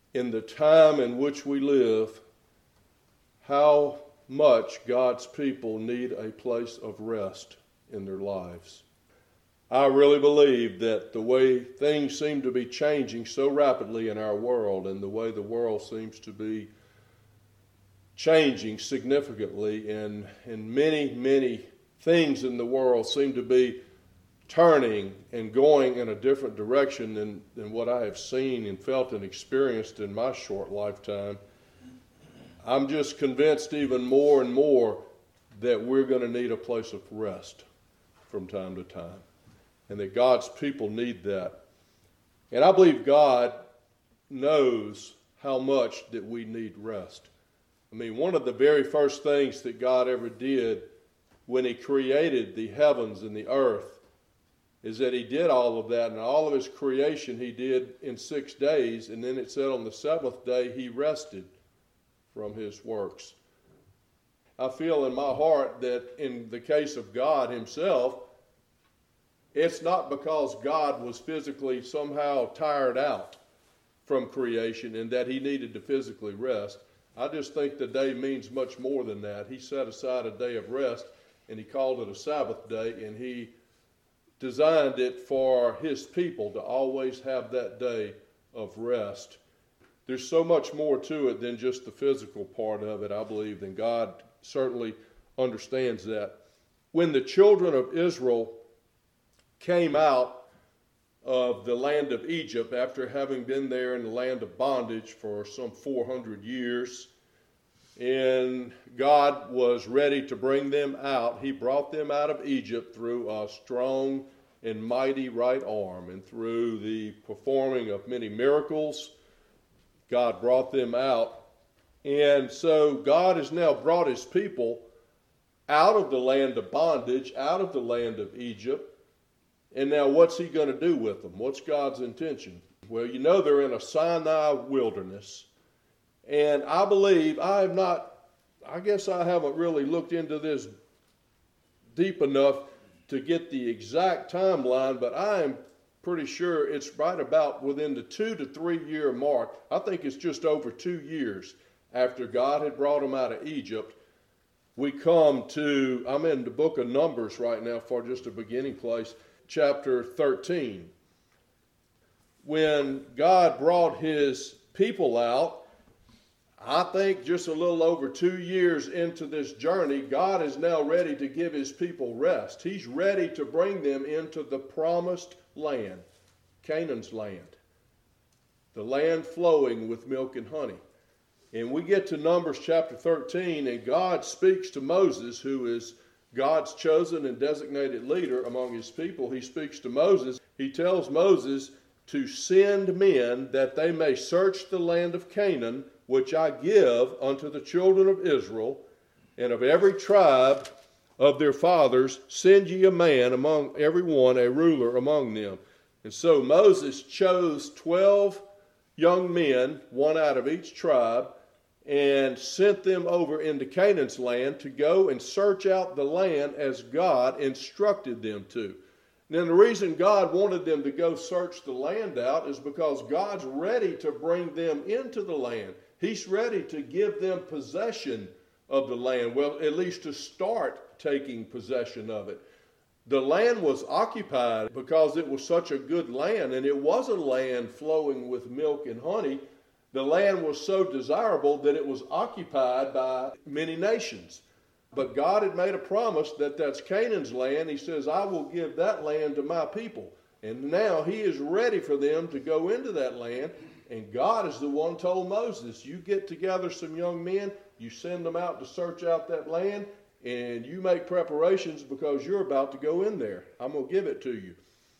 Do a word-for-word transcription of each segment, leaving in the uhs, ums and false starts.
in the time in which we live how much God's people need a place of rest in their lives. I really believe that the way things seem to be changing so rapidly in our world, and the way the world seems to be changing significantly, and, and many, many things in the world seem to be turning and going in a different direction than, than what I have seen and felt and experienced in my short lifetime. I'm just convinced even more and more that we're going to need a place of rest from time to time, and that God's people need that. And I believe God knows how much that we need rest. I mean, one of the very first things that God ever did when he created the heavens and the earth is that he did all of that, and all of his creation he did in six days, and then it said on the seventh day he rested from his works. I feel in my heart that in the case of God himself, it's not because God was physically somehow tired out from creation and that he needed to physically rest. I just think the day means much more than that. He set aside a day of rest, and he called it a Sabbath day, and he designed it for his people to always have that day of rest. There's so much more to it than just the physical part of it, I believe, and God certainly understands that. When the children of Israel came out of the land of Egypt after having been there in the land of bondage for some four hundred years, and God was ready to bring them out, he brought them out of Egypt through a strong and mighty right arm, and through the performing of many miracles, God brought them out. And so God has now brought his people out of the land of bondage, out of the land of Egypt. And now what's he going to do with them? What's God's intention? Well, you know they're in a Sinai wilderness. And I believe, I have not, I guess I haven't really looked into this deep enough to get the exact timeline, but I am pretty sure it's right about within the two to three year mark. I think it's just over two years after God had brought them out of Egypt. We come to, I'm in the book of Numbers right now for just a beginning place, chapter thirteen. When God brought his people out, I think just a little over two years into this journey, God is now ready to give his people rest. He's ready to bring them into the promised land, Canaan's land, the land flowing with milk and honey. And we get to Numbers chapter thirteen, and God speaks to Moses, who is God's chosen and designated leader among his people. He speaks to Moses. He tells Moses to send men that they may search the land of Canaan, which I give unto the children of Israel, and of every tribe of their fathers send ye a man among every one, a ruler among them. And so Moses chose twelve young men, one out of each tribe, and sent them over into Canaan's land to go and search out the land as God instructed them to. Now, the reason God wanted them to go search the land out is because God's ready to bring them into the land. He's ready to give them possession of the land, well, at least to start taking possession of it. The land was occupied because it was such a good land, and it was a land flowing with milk and honey. The land was so desirable that it was occupied by many nations. But God had made a promise that that's Canaan's land. He says, I will give that land to my people. And now he is ready for them to go into that land. And God is the one told Moses, you get together some young men, you send them out to search out that land, and you make preparations because you're about to go in there. I'm going to give it to you.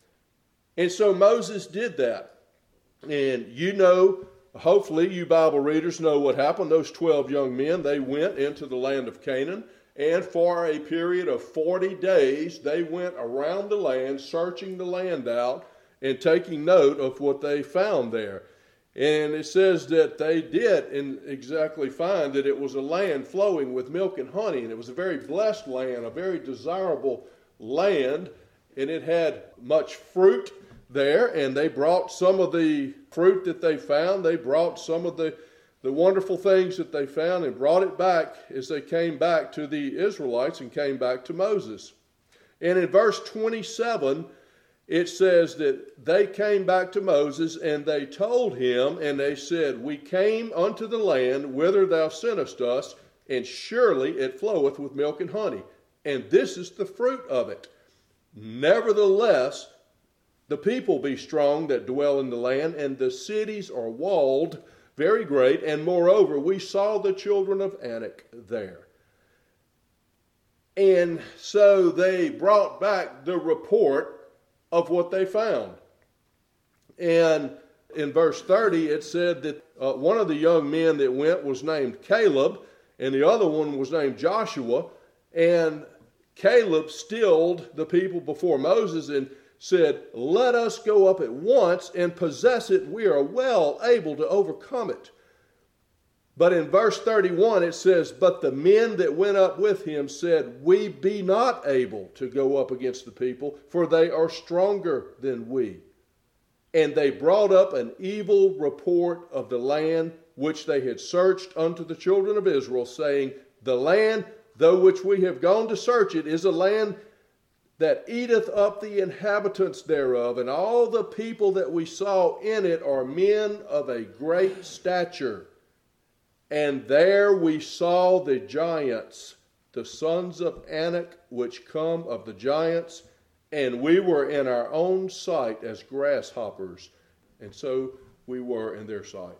And so Moses did that. And you know, hopefully you Bible readers know what happened. Those twelve young men, they went into the land of Canaan. And for a period of forty days, they went around the land, searching the land out and taking note of what they found there. And it says that they did in exactly find that it was a land flowing with milk and honey. And it was a very blessed land, a very desirable land. And it had much fruit. there, and they brought some of the fruit that they found. They brought some of the, the wonderful things that they found and brought it back as they came back to the Israelites and came back to Moses. And in verse twenty-seven, it says that they came back to Moses, and they told him, and they said, "We came unto the land whither thou sentest us, and surely it floweth with milk and honey, and this is the fruit of it. Nevertheless, the people be strong that dwell in the land, and the cities are walled very great, and moreover, we saw the children of Anak there." And so they brought back the report of what they found. And in verse thirty, it said that uh, one of the young men that went was named Caleb, and the other one was named Joshua. And Caleb stilled the people before Moses and said, "Let us go up at once and possess it. We are well able to overcome it." But in verse thirty-one it says, "But the men that went up with him said, We be not able to go up against the people, for they are stronger than we. And they brought up an evil report of the land which they had searched unto the children of Israel, saying, The land, though which we have gone to search it, is a land that eateth up the inhabitants thereof, and all the people that we saw in it are men of a great stature. And there we saw the giants, the sons of Anak, which come of the giants, and we were in our own sight as grasshoppers, and so we were in their sight."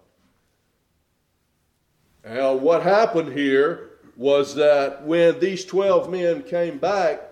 Now, what happened here was that when these twelve men came back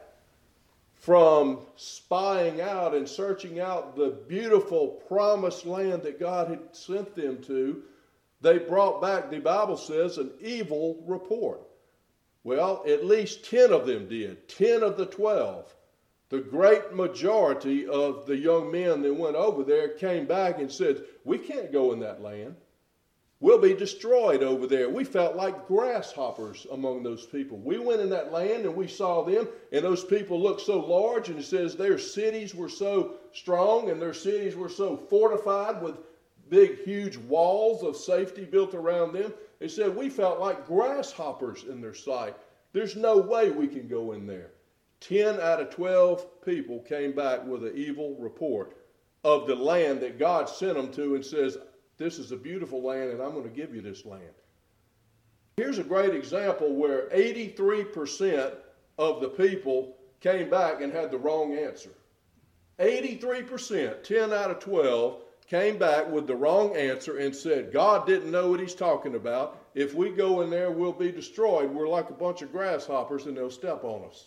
from spying out and searching out the beautiful promised land that God had sent them to, they brought back, the Bible says, an evil report. Well, at least ten of them did, ten of the twelve. The great majority of the young men that went over there came back and said, "We can't go in that land. We'll be destroyed over there. We felt like grasshoppers among those people. We went in that land and we saw them, and those people looked so large, and it says their cities were so strong and their cities were so fortified with big, huge walls of safety built around them. They said, we felt like grasshoppers in their sight. There's no way we can go in there." Ten out of twelve people came back with an evil report of the land that God sent them to and says, "This is a beautiful land, and I'm going to give you this land." Here's a great example where eighty-three percent of the people came back and had the wrong answer. eighty-three percent, ten out of twelve, came back with the wrong answer and said, "God didn't know what he's talking about. If we go in there, we'll be destroyed. We're like a bunch of grasshoppers, and they'll step on us."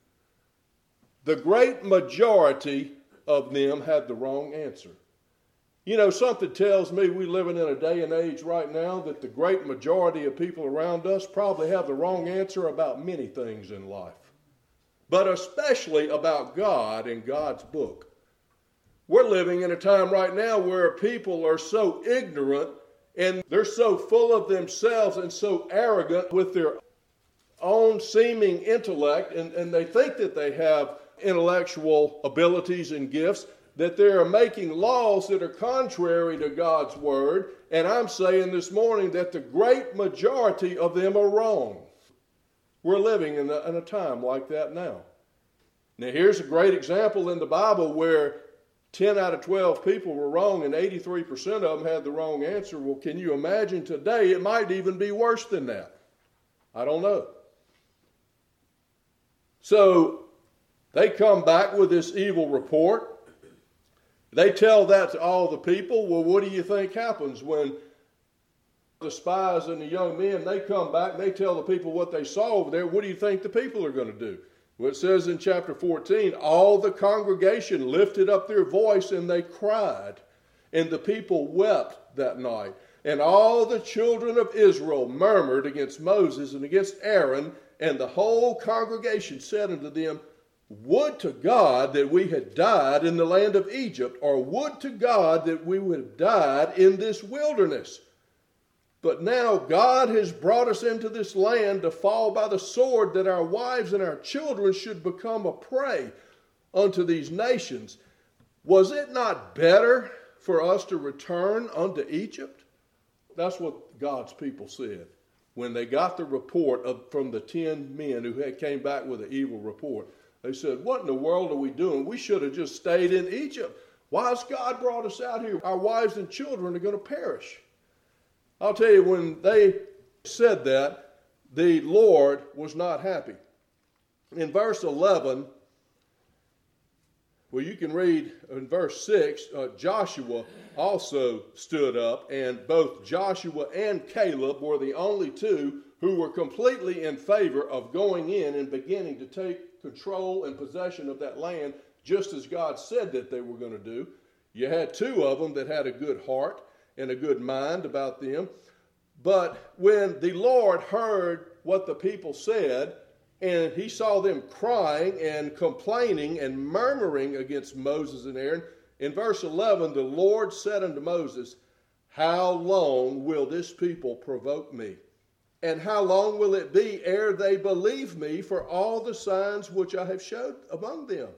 The great majority of them had the wrong answer. You know, something tells me we're living in a day and age right now that the great majority of people around us probably have the wrong answer about many things in life, but especially about God and God's book. We're living in a time right now where people are so ignorant and they're so full of themselves and so arrogant with their own seeming intellect, and, and they think that they have intellectual abilities and gifts, that they are making laws that are contrary to God's word. And I'm saying this morning that the great majority of them are wrong. We're living in a, in a time like that now. Now here's a great example in the Bible where ten out of twelve people were wrong and eighty-three percent of them had the wrong answer. Well, can you imagine today? It might even be worse than that. I don't know. So they come back with this evil report. They tell that to all the people. Well, what do you think happens when the spies and the young men, they come back and they tell the people what they saw over there? What do you think the people are going to do? Well, it says in chapter fourteen, all the congregation lifted up their voice and they cried, and the people wept that night. And all the children of Israel murmured against Moses and against Aaron, and the whole congregation said unto them, Would to God that we had died in the land of Egypt, or would to God that we would have died in this wilderness. But now God has brought us into this land to fall by the sword, that our wives and our children should become a prey unto these nations. Was it not better for us to return unto Egypt? That's what God's people said when they got the report of, from the ten men who had came back with an evil report. They said, what in the world are we doing? We should have just stayed in Egypt. Why has God brought us out here? Our wives and children are going to perish. I'll tell you, when they said that, the Lord was not happy. In verse eleven, well, you can read in verse six, uh, Joshua also stood up, and both Joshua and Caleb were the only two who were completely in favor of going in and beginning to take control and possession of that land, just as God said that they were going to do. You had two of them that had a good heart and a good mind about them. But when the Lord heard what the people said, and he saw them crying and complaining and murmuring against Moses and Aaron, in verse eleven, the Lord said unto Moses, how long will this people provoke me? And how long will it be ere they believe me for all the signs which I have showed among them?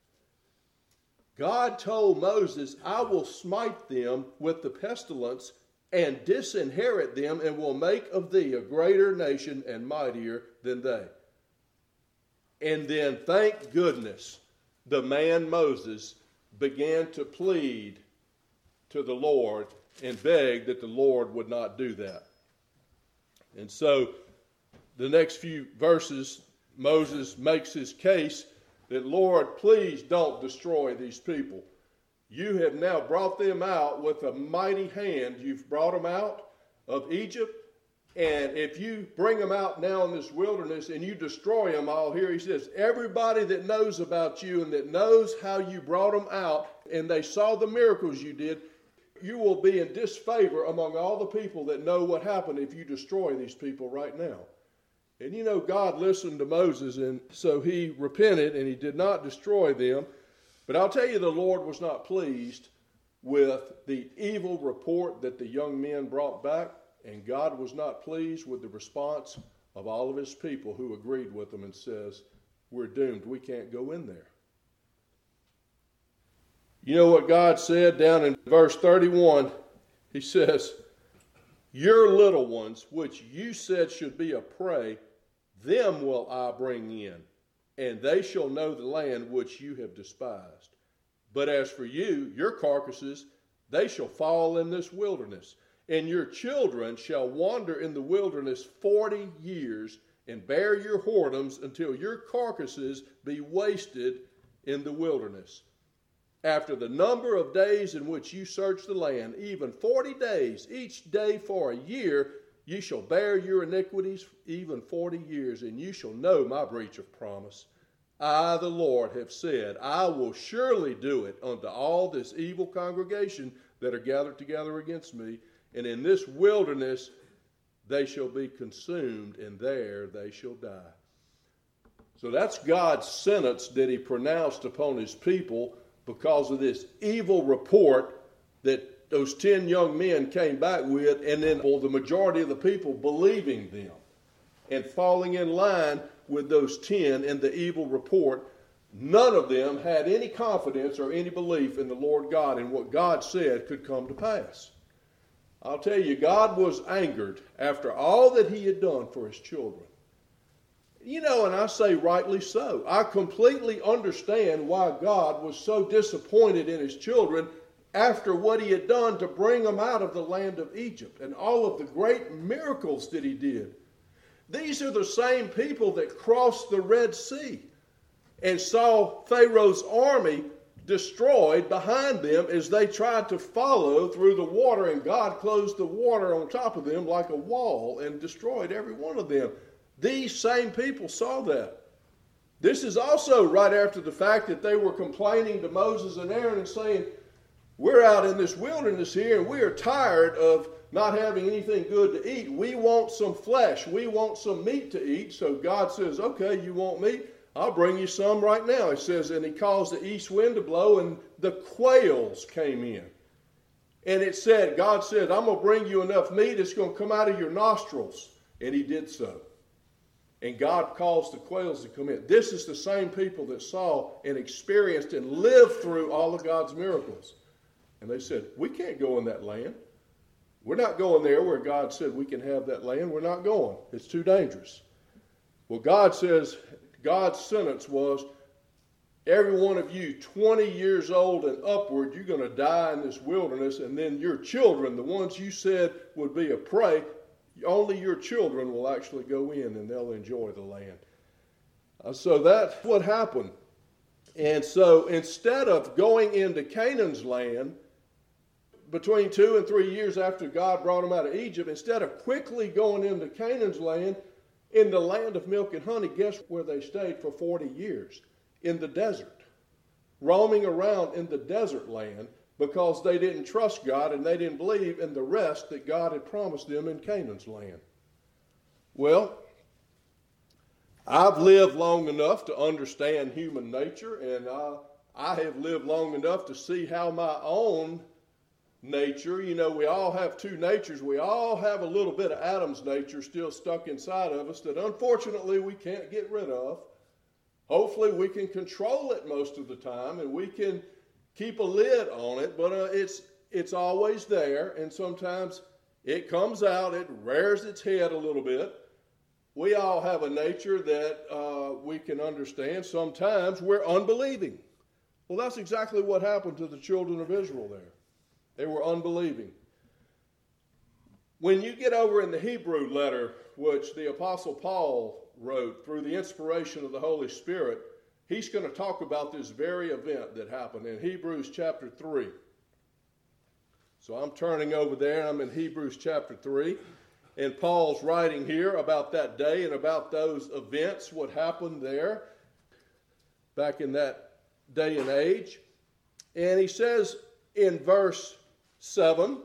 God told Moses, I will smite them with the pestilence and disinherit them, and will make of thee a greater nation and mightier than they. And then, thank goodness, the man Moses began to plead to the Lord and beg that the Lord would not do that. And so, the next few verses, Moses makes his case that, Lord, please don't destroy these people. You have now brought them out with a mighty hand. You've brought them out of Egypt. And if you bring them out now in this wilderness and you destroy them all here, he says, everybody that knows about you and that knows how you brought them out and they saw the miracles you did, you will be in disfavor among all the people that know what happened if you destroy these people right now. And you know, God listened to Moses, and so he repented and he did not destroy them. But I'll tell you, the Lord was not pleased with the evil report that the young men brought back, and God was not pleased with the response of all of his people who agreed with them and says, we're doomed, we can't go in there. You know what God said down in verse thirty-one? He says, your little ones, which you said should be a prey, them will I bring in, and they shall know the land which you have despised. But as for you, your carcasses, they shall fall in this wilderness, and your children shall wander in the wilderness forty years, and bear your whoredoms until your carcasses be wasted in the wilderness. After the number of days in which you search the land, even forty days, each day for a year, you shall bear your iniquities even forty years, and you shall know my breach of promise. I, the Lord, have said, I will surely do it unto all this evil congregation that are gathered together against me, and in this wilderness they shall be consumed, and there they shall die. So that's God's sentence that he pronounced upon his people because of this evil report that those ten young men came back with, and then well, the majority of the people believing them and falling in line with those ten in the evil report. None of them had any confidence or any belief in the Lord God and what God said could come to pass. I'll tell you, God was angered after all that he had done for his children. You know, and I say rightly so. I completely understand why God was so disappointed in his children after what he had done to bring them out of the land of Egypt and all of the great miracles that he did. These are the same people that crossed the Red Sea and saw Pharaoh's army destroyed behind them as they tried to follow through the water, and God closed the water on top of them like a wall and destroyed every one of them. These same people saw that. This is also right after the fact that they were complaining to Moses and Aaron and saying, we're out in this wilderness here and we are tired of not having anything good to eat. We want some flesh. We want some meat to eat. So God says, okay, you want meat? I'll bring you some right now. It says, and he caused the east wind to blow, and the quails came in. And it said, God said, I'm going to bring you enough meat, it's going to come out of your nostrils. And he did so. And God caused the quails to come in. This is the same people that saw and experienced and lived through all of God's miracles. And they said, we can't go in that land. We're not going there where God said we can have that land. We're not going. It's too dangerous. Well, God says, God's sentence was, every one of you twenty years old and upward, you're going to die in this wilderness, and then your children, the ones you said would be a prey, only your children will actually go in and they'll enjoy the land. Uh, so that's what happened. And so instead of going into Canaan's land, between two and three years after God brought them out of Egypt, instead of quickly going into Canaan's land, in the land of milk and honey, guess where they stayed for forty years? In the desert. Roaming around in the desert land because they didn't trust God and they didn't believe in the rest that God had promised them in Canaan's land. Well, I've lived long enough to understand human nature, and I, I have lived long enough to see how my own nature, you know, we all have two natures. We all have a little bit of Adam's nature still stuck inside of us that unfortunately we can't get rid of. Hopefully we can control it most of the time and we can keep a lid on it, but uh, it's it's always there, and sometimes it comes out, it rears its head a little bit. We all have a nature that uh, we can understand. Sometimes we're unbelieving. Well, that's exactly what happened to the children of Israel there. They were unbelieving. When you get over in the Hebrew letter, which the Apostle Paul wrote through the inspiration of the Holy Spirit, he's going to talk about this very event that happened in Hebrews chapter three. So I'm turning over there. I'm in Hebrews chapter three. And Paul's writing here about that day and about those events, what happened there back in that day and age. And he says in verse seven,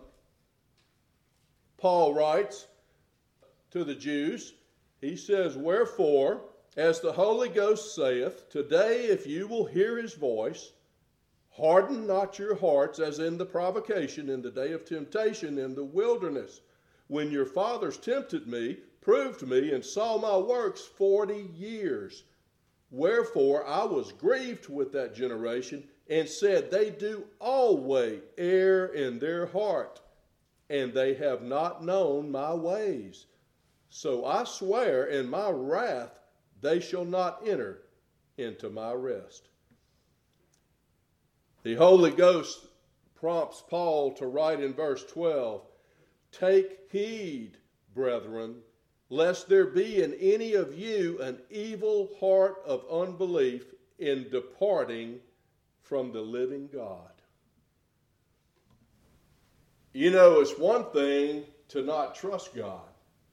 Paul writes to the Jews, he says, wherefore, as the Holy Ghost saith, today if you will hear his voice, harden not your hearts as in the provocation in the day of temptation in the wilderness, when your fathers tempted me, proved me, and saw my works forty years. Wherefore I was grieved with that generation, and said, they do always err in their heart, and they have not known my ways. So I swear in my wrath, they shall not enter into my rest. The Holy Ghost prompts Paul to write in verse twelve, take heed, brethren, lest there be in any of you an evil heart of unbelief in departing from the living God. You know, it's one thing to not trust God.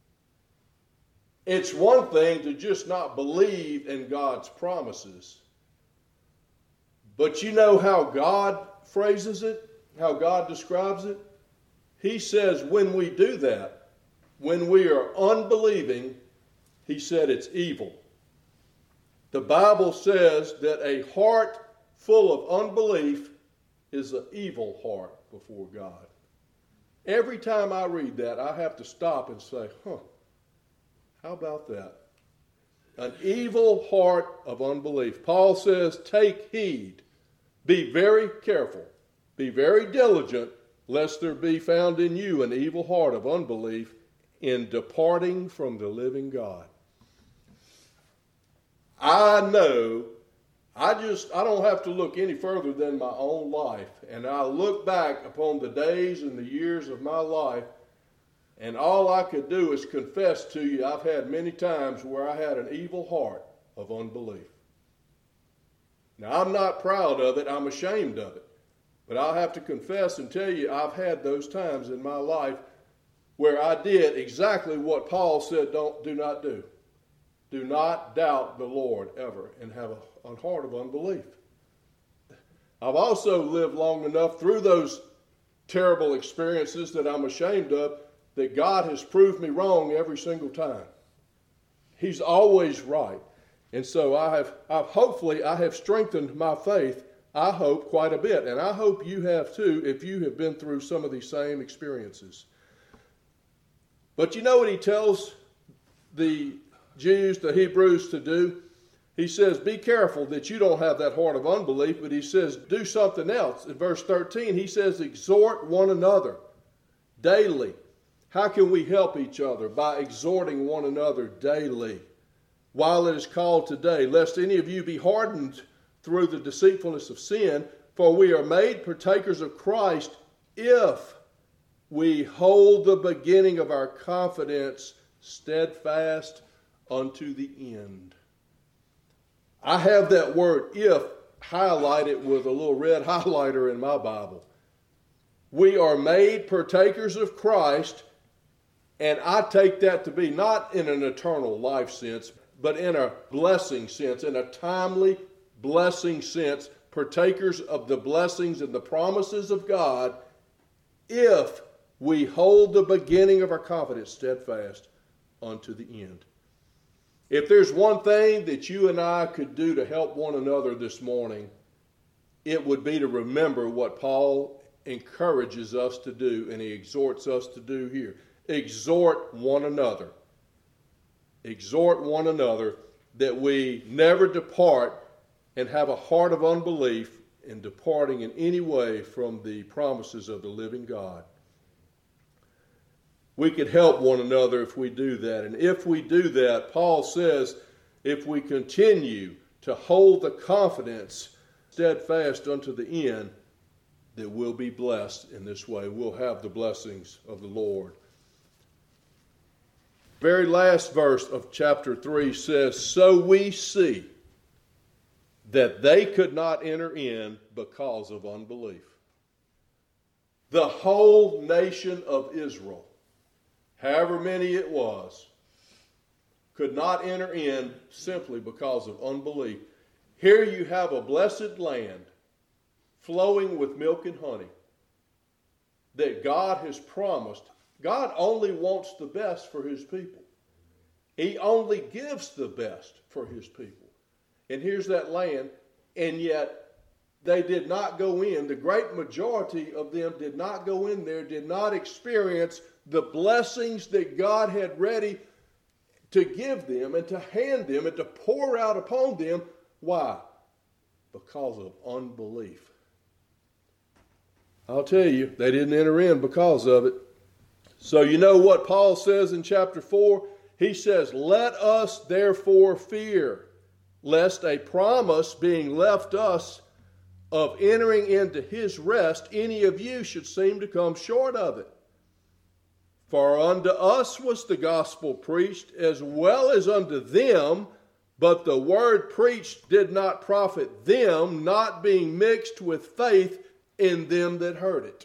It's one thing to just not believe in God's promises. But you know how God phrases it, how God describes it? He says when we do that, when we are unbelieving, he said it's evil. The Bible says that a heart full of unbelief is an evil heart before God. Every time I read that, I have to stop and say, huh, how about that? An evil heart of unbelief. Paul says, take heed. Be very careful. Be very diligent, lest there be found in you an evil heart of unbelief in departing from the living God. I know, I just, I don't have to look any further than my own life. And I look back upon the days and the years of my life, and all I could do is confess to you, I've had many times where I had an evil heart of unbelief. Now, I'm not proud of it. I'm ashamed of it. But I'll have to confess and tell you, I've had those times in my life where I did exactly what Paul said, don't, do not do. Do not doubt the Lord ever and have a, a heart of unbelief. I've also lived long enough through those terrible experiences that I'm ashamed of, that God has proved me wrong every single time. He's always right. And so I have, I've, hopefully I have strengthened my faith, I hope, quite a bit. And I hope you have too, if you have been through some of these same experiences. But you know what he tells the, Jews, the Hebrews to do. He says, be careful that you don't have that heart of unbelief, but he says, do something else. In verse thirteen, he says, exhort one another daily. How can we help each other? By exhorting one another daily, while it is called today, lest any of you be hardened through the deceitfulness of sin, for we are made partakers of Christ if we hold the beginning of our confidence steadfast unto the end. I have that word if highlighted with a little red highlighter in my Bible. We are made partakers of Christ, and I take that to be not in an eternal life sense, but in a blessing sense, in a timely blessing sense, partakers of the blessings and the promises of God, if we hold the beginning of our confidence steadfast unto the end. If there's one thing that you and I could do to help one another this morning, it would be to remember what Paul encourages us to do and he exhorts us to do here. Exhort one another. Exhort one another that we never depart and have a heart of unbelief in departing in any way from the promises of the living God. We could help one another if we do that. And if we do that, Paul says, if we continue to hold the confidence steadfast unto the end, that we'll be blessed in this way. We'll have the blessings of the Lord. Very last verse of chapter three says, so we see that they could not enter in because of unbelief. The whole nation of Israel, however many it was, could not enter in simply because of unbelief. Here you have a blessed land flowing with milk and honey that God has promised. God only wants the best for his people. He only gives the best for his people. And here's that land, and yet they did not go in. The great majority of them did not go in there, did not experience the blessings that God had ready to give them and to hand them and to pour out upon them. Why? Because of unbelief. I'll tell you, they didn't enter in because of it. So you know what Paul says in chapter four? He says, let us therefore fear, lest a promise being left us of entering into his rest, any of you should seem to come short of it. For unto us was the gospel preached as well as unto them, but the word preached did not profit them, not being mixed with faith in them that heard it.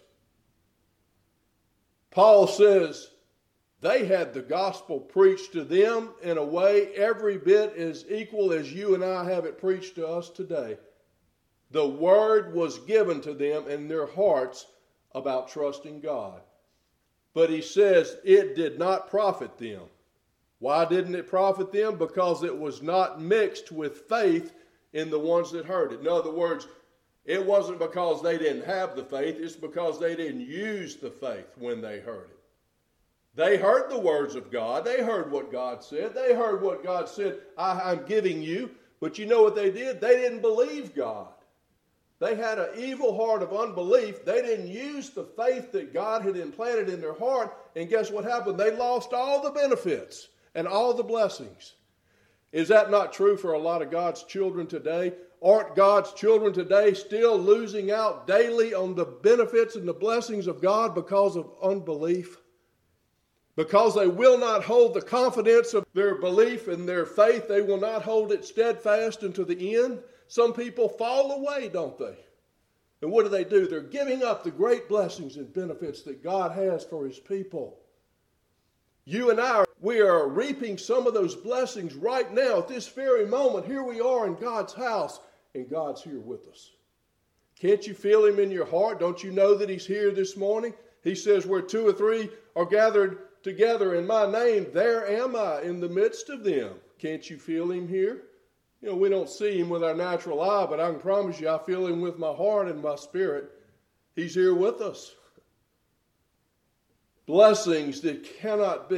Paul says they had the gospel preached to them in a way every bit as equal as you and I have it preached to us today. The word was given to them in their hearts about trusting God. But he says it did not profit them. Why didn't it profit them? Because it was not mixed with faith in the ones that heard it. In other words, it wasn't because they didn't have the faith. It's because they didn't use the faith when they heard it. They heard the words of God. They heard what God said. They heard what God said, I, I'm giving you. But you know what they did? They didn't believe God. They had an evil heart of unbelief. They didn't use the faith that God had implanted in their heart. And guess what happened? They lost all the benefits and all the blessings. Is that not true for a lot of God's children today? Aren't God's children today still losing out daily on the benefits and the blessings of God because of unbelief? Because they will not hold the confidence of their belief and their faith, they will not hold it steadfast unto the end. Some people fall away, don't they? And what do they do? They're giving up the great blessings and benefits that God has for his people. You and I, we are reaping some of those blessings right now at this very moment. Here we are in God's house, and God's here with us. Can't you feel him in your heart? Don't you know that he's here this morning? He says, where two or three are gathered together in my name, there am I in the midst of them. Can't you feel him here? You know, we don't see him with our natural eye, but I can promise you I feel him with my heart and my spirit. He's here with us. Blessings that cannot be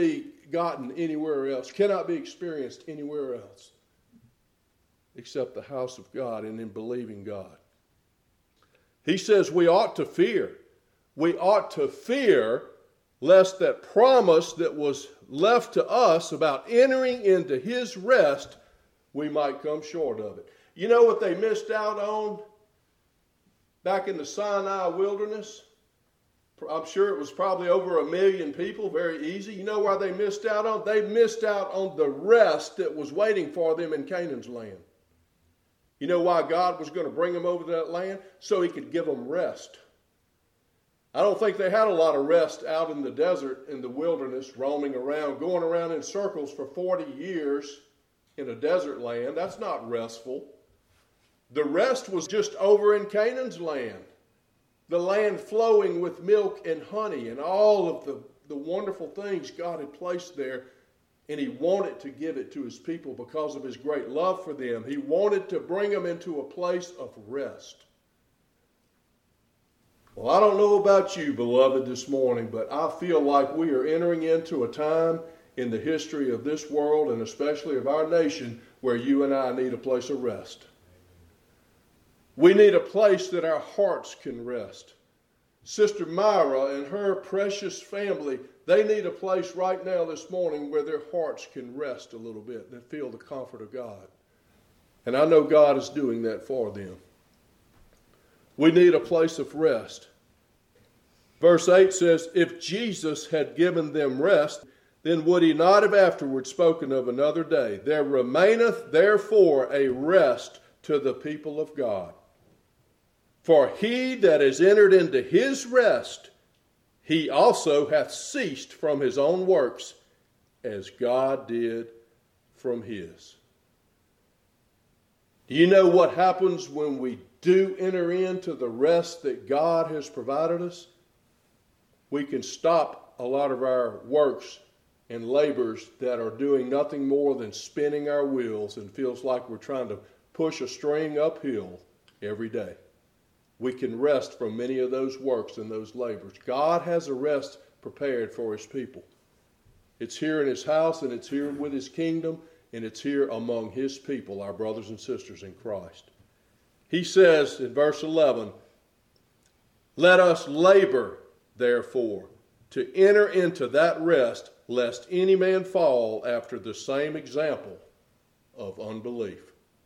gotten anywhere else, cannot be experienced anywhere else except the house of God and in believing God. He says we ought to fear. We ought to fear lest that promise that was left to us about entering into his rest, we might come short of it. You know what they missed out on back in the Sinai wilderness? I'm sure it was probably over a million people, very easy. You know why they missed out on? They missed out on the rest that was waiting for them in Canaan's land. You know why God was going to bring them over to that land? So he could give them rest. I don't think they had a lot of rest out in the desert, in the wilderness, roaming around, going around in circles for forty years in a desert land. That's not restful. The rest was just over in Canaan's land, the land flowing with milk and honey and all of the, the wonderful things God had placed there, and he wanted to give it to his people because of his great love for them. He wanted to bring them into a place of rest. Well, I don't know about you, beloved, this morning, but I feel like we are entering into a time in the history of this world and especially of our nation where you and I need a place of rest. We need a place that our hearts can rest. Sister Myra and her precious family, they need a place right now this morning where their hearts can rest a little bit and feel the comfort of God. And I know God is doing that for them. We need a place of rest. Verse eight says, if Jesus had given them rest, then would he not have afterwards spoken of another day? There remaineth therefore a rest to the people of God. For he that is entered into his rest, he also hath ceased from his own works, as God did from his. Do you know what happens when we do enter into the rest that God has provided us? We can stop a lot of our works and labors that are doing nothing more than spinning our wheels and feels like we're trying to push a string uphill every day. We can rest from many of those works and those labors. God has a rest prepared for his people. It's here in his house, and it's here with his kingdom, and it's here among his people, our brothers and sisters in Christ. He says in verse eleven, let us labor, therefore, to enter into that rest, lest any man fall after the same example of unbelief.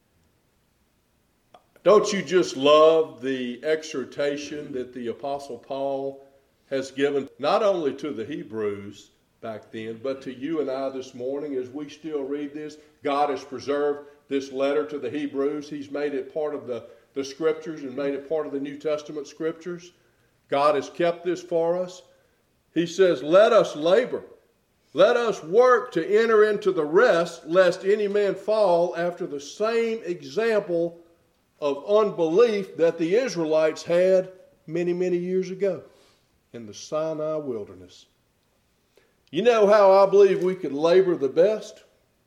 Don't you just love the exhortation that the Apostle Paul has given, not only to the Hebrews back then, but to you and I this morning as we still read this? God has preserved this letter to the Hebrews. He's made it part of the, the Scriptures and made it part of the New Testament Scriptures. God has kept this for us. He says, let us labor. Let us work to enter into the rest, lest any man fall after the same example of unbelief that the Israelites had many, many years ago in the Sinai wilderness. You know how I believe we could labor the best?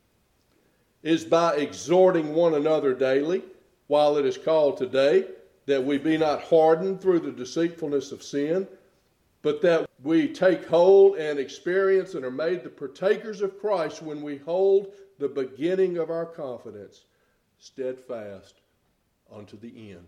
Is by exhorting one another daily, while it is called today, that we be not hardened through the deceitfulness of sin, but that we take hold and experience and are made the partakers of Christ when we hold the beginning of our confidence steadfast unto the end.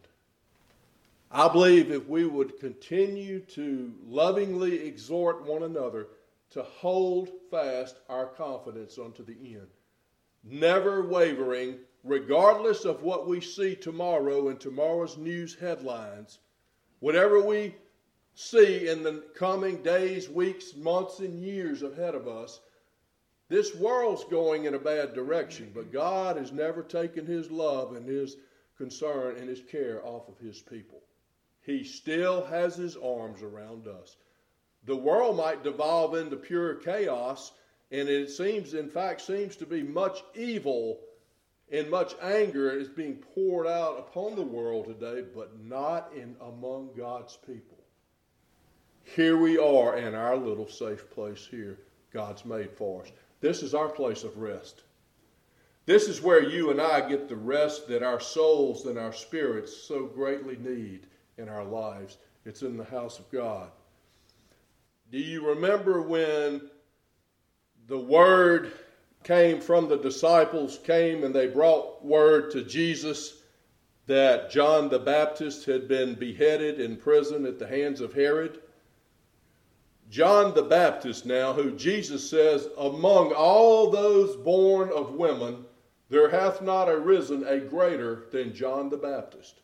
I believe if we would continue to lovingly exhort one another to hold fast our confidence unto the end, never wavering, regardless of what we see tomorrow in tomorrow's news headlines, whatever we see in the coming days, weeks, months, and years ahead of us, this world's going in a bad direction, but God has never taken his love and his concern and his care off of his people. He still has his arms around us. The world might devolve into pure chaos, and it seems, in fact, seems to be much evil and much anger is being poured out upon the world today, but not in among God's people. Here we are in our little safe place here God's made for us. This is our place of rest. This is where you and I get the rest that our souls and our spirits so greatly need in our lives. It's in the house of God. Do you remember when the word came from the disciples, came and they brought word to Jesus that John the Baptist had been beheaded in prison at the hands of Herod. John the Baptist now, who Jesus says, among all those born of women, there hath not arisen a greater than John the Baptist.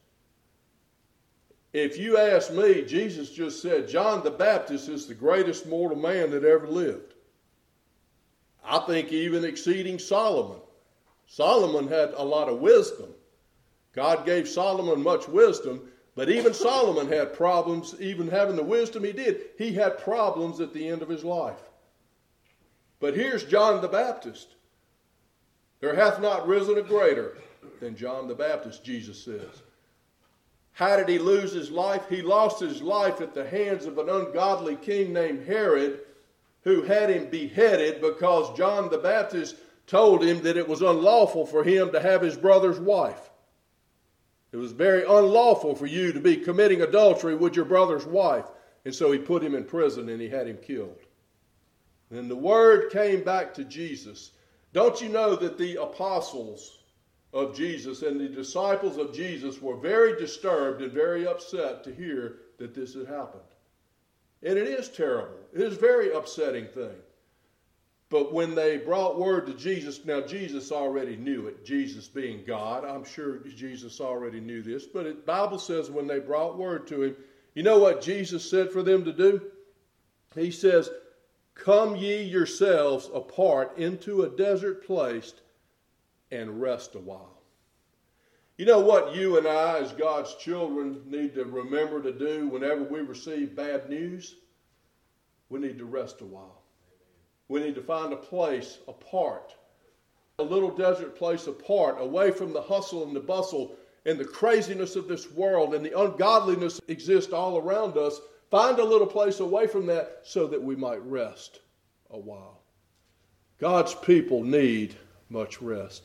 If you ask me, Jesus just said John the Baptist is the greatest mortal man that ever lived. I think even exceeding Solomon. Solomon had a lot of wisdom. God gave Solomon much wisdom, but even Solomon had problems, even having the wisdom he did. He had problems at the end of his life. But here's John the Baptist. There hath not risen a greater than John the Baptist, Jesus says. How did he lose his life? He lost his life at the hands of an ungodly king named Herod, who had him beheaded because John the Baptist told him that it was unlawful for him to have his brother's wife. It was very unlawful for you to be committing adultery with your brother's wife. And so he put him in prison and he had him killed. And the word came back to Jesus. Don't you know that the apostles of Jesus and the disciples of Jesus were very disturbed and very upset to hear that this had happened? And it is terrible. It is a very upsetting thing. But when they brought word to Jesus, now Jesus already knew it, Jesus being God. I'm sure Jesus already knew this. But the Bible says when they brought word to him, you know what Jesus said for them to do? He says, come ye yourselves apart into a desert place and rest a while. You know what you and I as God's children need to remember to do whenever we receive bad news? We need to rest a while. We need to find a place apart, a little desert place apart, away from the hustle and the bustle and the craziness of this world and the ungodliness that exists all around us. Find a little place away from that so that we might rest a while. God's people need much rest.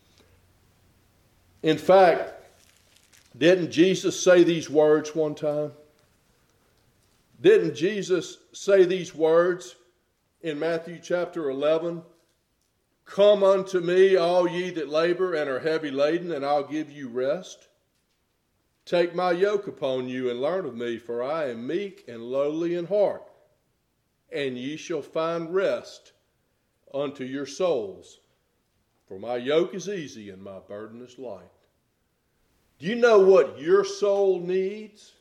In fact, didn't Jesus say these words one time? Didn't Jesus say these words in Matthew chapter eleven? Come unto me, all ye that labor and are heavy laden, and I'll give you rest. Take my yoke upon you and learn of me, for I am meek and lowly in heart, and ye shall find rest unto your souls. For my yoke is easy and my burden is light. Do you know what your soul needs?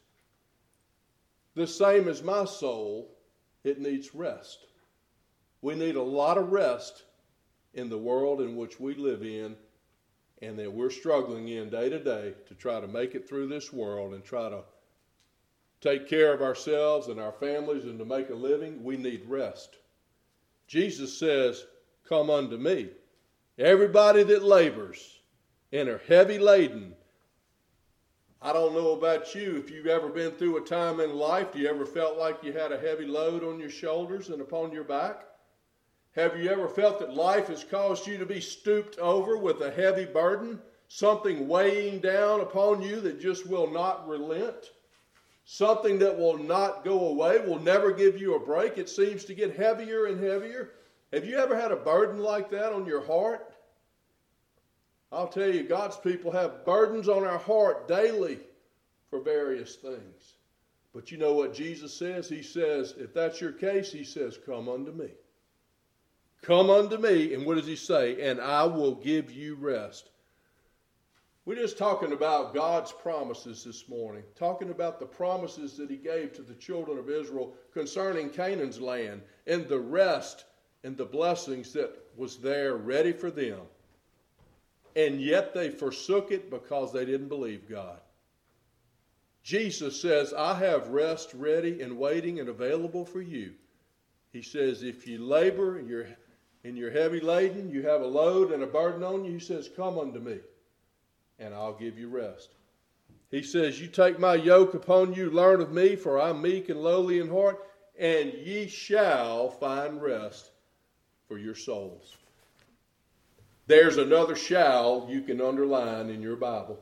The same as my soul, it needs rest. We need a lot of rest in the world in which we live in and that we're struggling in day to day to try to make it through this world and try to take care of ourselves and our families and to make a living. We need rest. Jesus says, come unto me. Everybody that labors and are heavy laden. I don't know about you, if you've ever been through a time in life, do you ever felt like you had a heavy load on your shoulders and upon your back? Have you ever felt that life has caused you to be stooped over with a heavy burden? Something weighing down upon you that just will not relent? Something that will not go away, will never give you a break. It seems to get heavier and heavier. Have you ever had a burden like that on your heart? I'll tell you, God's people have burdens on our heart daily for various things. But you know what Jesus says? He says, if that's your case, he says, come unto me. Come unto me, and what does he say? And I will give you rest. We're just talking about God's promises this morning, talking about the promises that he gave to the children of Israel concerning Canaan's land and the rest and the blessings that was there ready for them. And yet they forsook it because they didn't believe God. Jesus says, I have rest ready and waiting and available for you. He says, if you labor and you're, and you're heavy laden, you have a load and a burden on you, he says, come unto me, and I'll give you rest. He says, you take my yoke upon you, learn of me, for I'm meek and lowly in heart, and ye shall find rest for your souls. There's another shall you can underline in your Bible.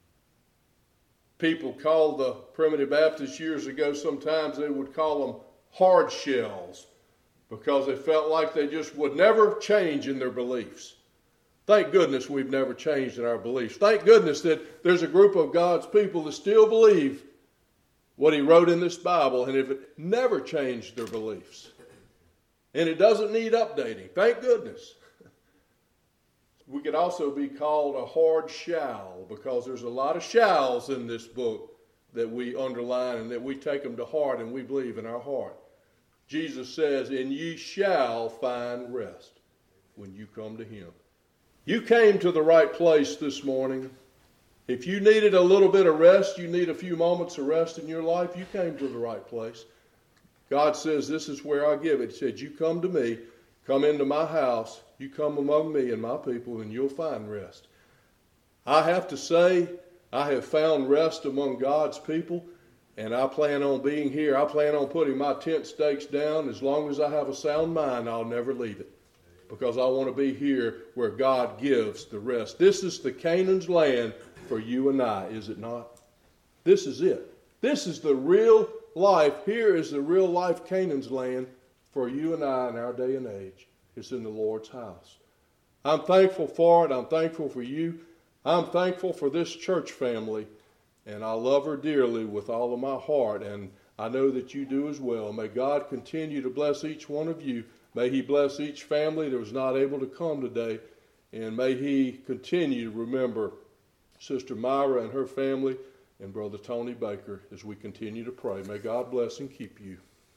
People called the primitive Baptists years ago, sometimes they would call them hard shells. because they felt like they just would never change in their beliefs. Thank goodness we've never changed in our beliefs. Thank goodness that there's a group of God's people that still believe what he wrote in this Bible, and if it never changed their beliefs. And it doesn't need updating. Thank goodness. We could also be called a hard shall, because there's a lot of shalls in this book that we underline and that we take them to heart and we believe in our heart. Jesus says, and ye shall find rest when you come to him. You came to the right place this morning. If you needed a little bit of rest, you need a few moments of rest in your life, you came to the right place. God says, this is where I give it. He said, you come to me, come into my house, you come among me and my people, and you'll find rest. I have to say, I have found rest among God's people, and I plan on being here. I plan on putting my tent stakes down. As long as I have a sound mind, I'll never leave it, because I want to be here where God gives the rest. This is the Canaan's land for you and I, is it not? This is it. This is the real life. Here is the real life Canaan's land for you and I in our day and age. It's in the Lord's house. I'm thankful for it. I'm thankful for you. I'm thankful for this church family, and I love her dearly with all of my heart, and I know that you do as well. May God continue to bless each one of you. May he bless each family that was not able to come today, and may he continue to remember Sister Myra and her family and Brother Tony Baker as we continue to pray. May God bless and keep you.